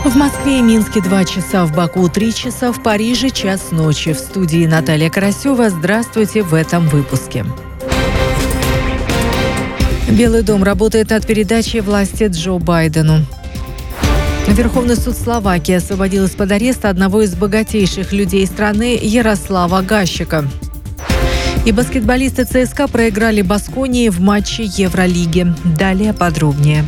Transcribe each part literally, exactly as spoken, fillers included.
В Москве и Минске два часа, в Баку три часа, в Париже час ночи. В студии Наталья Карасева. Здравствуйте в этом выпуске. Белый дом работает над передачей власти Джо Байдену. Верховный суд Словакии освободил из-под ареста одного из богатейших людей страны Ярослава Гащика. И баскетболисты ЦСКА проиграли Басконии в матче Евролиги. Далее подробнее.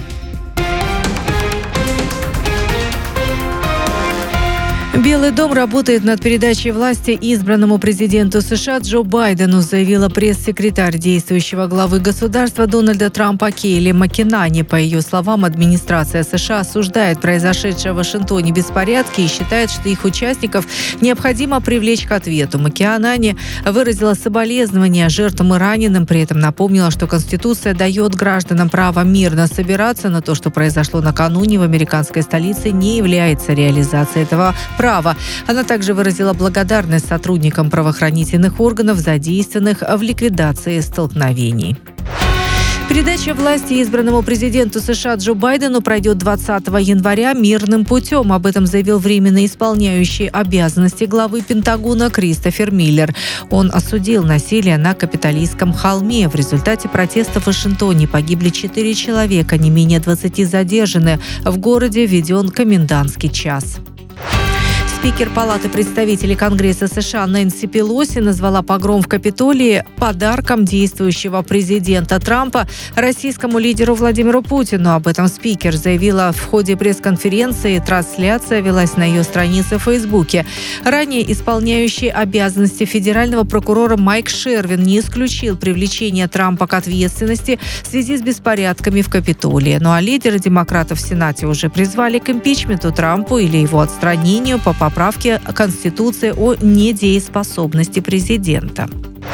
Белый дом работает над передачей власти избранному президенту США Джо Байдену, заявила пресс-секретарь действующего главы государства Дональда Трампа Кейли Макинани. По ее словам, администрация США осуждает произошедшие в Вашингтоне беспорядки и считает, что их участников необходимо привлечь к ответу. Макинани выразила соболезнования жертвам и раненым, при этом напомнила, что Конституция дает гражданам право мирно собираться, но то, что произошло накануне в американской столице, не является реализацией этого права. Она также выразила благодарность сотрудникам правоохранительных органов, задействованных в ликвидации столкновений. Передача власти избранному президенту США Джо Байдену пройдет двадцатого января мирным путем. Об этом заявил временно исполняющий обязанности главы Пентагона Кристофер Миллер. Он осудил насилие на Капитолийском холме. В результате протеста в Вашингтоне погибли четыре человека, не менее двадцати задержаны. В городе введен комендантский час. Спикер Палаты представителей Конгресса США Нэнси Пелоси назвала погром в Капитолии подарком действующего президента Трампа российскому лидеру Владимиру Путину. Об этом спикер заявила в ходе пресс-конференции. Трансляция велась на ее странице в Фейсбуке. Ранее исполняющий обязанности федерального прокурора Майк Шервин не исключил привлечение Трампа к ответственности в связи с беспорядками в Капитолии. Ну а лидеры демократов в Сенате уже призвали к импичменту Трампу или его отстранению по поправке Конституции о недееспособности президента.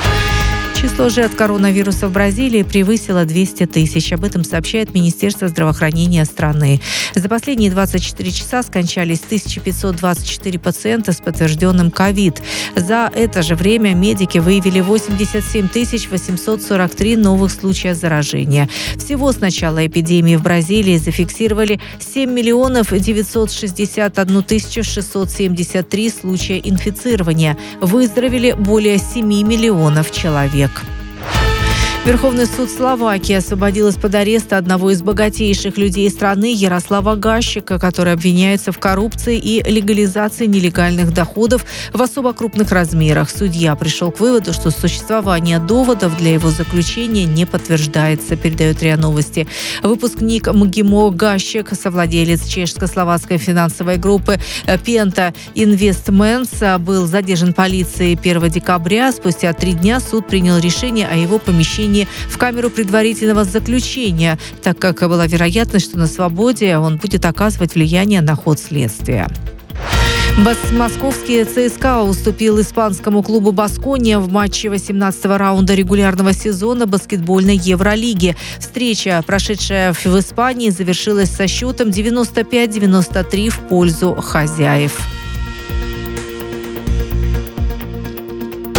Число жертв коронавируса в Бразилии превысило двести тысяч. Об этом сообщает Министерство здравоохранения страны. За последние двадцать четыре часа скончались тысяча пятьсот двадцать четыре пациента с подтвержденным ковид. За это же время медики выявили восемьдесят семь тысяч восемьсот сорок три новых случая заражения. Всего с начала эпидемии в Бразилии зафиксировали семь миллионов девятьсот шестьдесят одну тысячу шестьсот семьдесят три случая инфицирования. Выздоровели более семи миллионов человек. Верховный суд Словакии освободил из-под ареста одного из богатейших людей страны Ярослава Гащика, который обвиняется в коррупции и легализации нелегальных доходов в особо крупных размерах. Судья пришел к выводу, что существование доводов для его заключения не подтверждается, передает РИА Новости. Выпускник МГИМО Гащик, совладелец чешско-словацкой финансовой группы Penta Investments, был задержан полицией первого декабря. Спустя три дня суд принял решение о его помещении в камеру предварительного заключения, так как была вероятность, что на свободе он будет оказывать влияние на ход следствия. Московский ЦСКА уступил испанскому клубу «Баскония» в матче восемнадцатого раунда регулярного сезона баскетбольной Евролиги. Встреча, прошедшая в Испании, завершилась со счетом девяносто пять девяносто три в пользу хозяев.